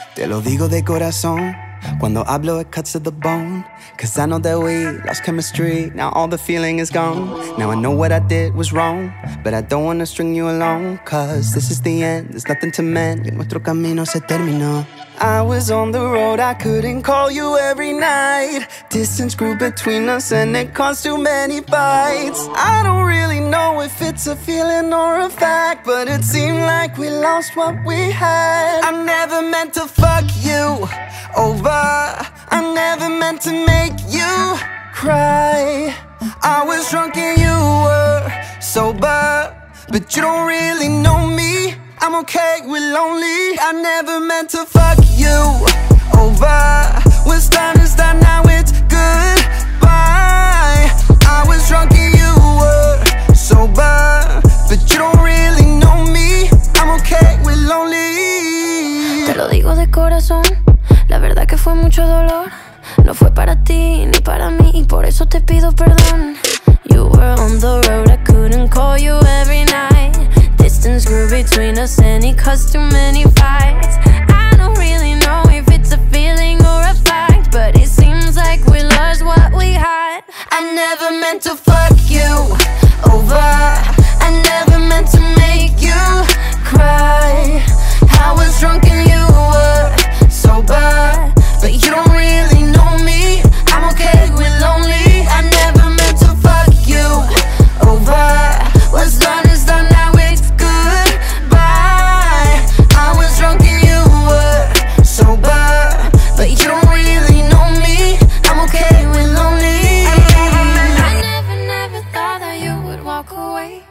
Te lo digo de corazón. Cuando hablo, it cuts to the bone. Cause I know that we lost chemistry. Now all the feeling is gone. Now I know what I did was wrong, but I don't wanna string you along. Cause this is the end, there's nothing to mend. Y nuestro camino se terminó. I was on the road, I couldn't call you every night. Distance grew between us and it caused too many fights. I don't really know if it's a feeling or a fact, but it seemed like we lost what we had. I never meant to fuck you over. I never meant to make you cry. I was drunk and you were sober, but you don't really know me. I'm okay with lonely. I never meant to fuck you over. What's done is done, now it's goodbye. I was drunk and you were sober, but you don't really know me. I'm okay with lonely. Te lo digo de corazón, la verdad que fue mucho dolor. No fue para ti ni para mí y por eso te pido perdón. You were on the road, I couldn't call you every night. Distance grew between us and it caused too many fights. I don't really know if it's a feeling or a fact, but it seems like we lost what we had. I never meant to fuck you over. I never meant to make you cry. I was drunk and you were sober, but you don't really know me. I'm okay with lonely. I never meant to fuck you over. What's done is done, now it's goodbye. I was drunk and you were sober, but you don't really know me. I'm okay with lonely. I never thought that you would walk away.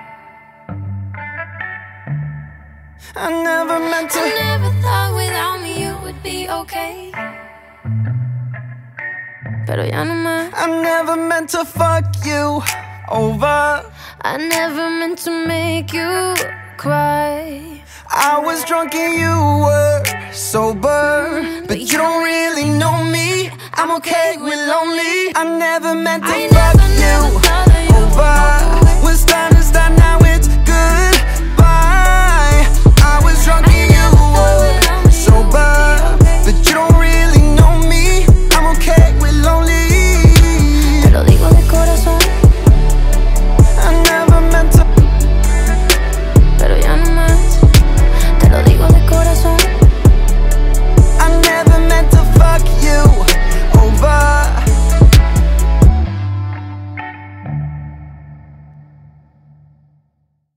I never meant to. I never thought without me you would be okay. Pero ya no más. I never meant to fuck you over. I never meant to make you cry. I was drunk and you were sober, but you don't really know me. I'm okay with lonely. I never meant to fuck you over.